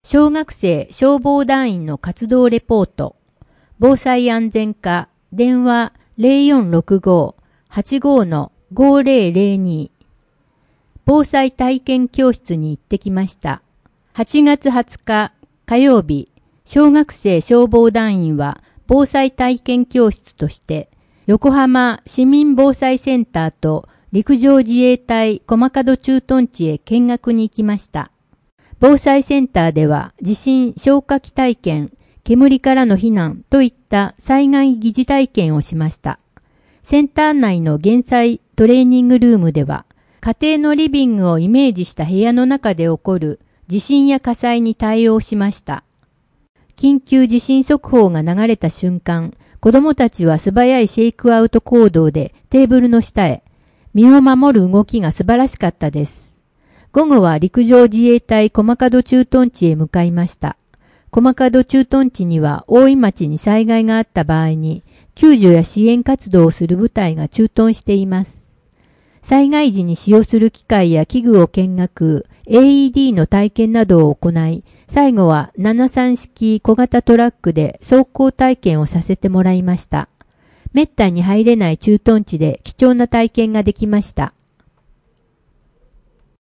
小学生消防団員の活動レポート。防災安全課、電話0465-85-5002。防災体験教室に行ってきました。8月20日火曜日、小学生消防団員は防災体験教室として、横浜市民防災センターと陸上自衛隊駒門駐屯地へ見学に行きました。防災センターでは地震消火器体験、煙からの避難といった災害疑似体験をしました。センター内の減災トレーニングルームでは、家庭のリビングをイメージした部屋の中で起こる地震や火災に対応しました。緊急地震速報が流れた瞬間、子供たちは素早いシェイクアウト行動でテーブルの下へ、身を守る動きが素晴らしかったです。午後は陸上自衛隊駒門駐屯地へ向かいました。駒門駐屯地には大井町に災害があった場合に、救助や支援活動をする部隊が駐屯しています。災害時に使用する機械や器具を見学、AED の体験などを行い、最後は73式小型トラックで走行体験をさせてもらいました。めったに入れない駐屯地で貴重な体験ができました。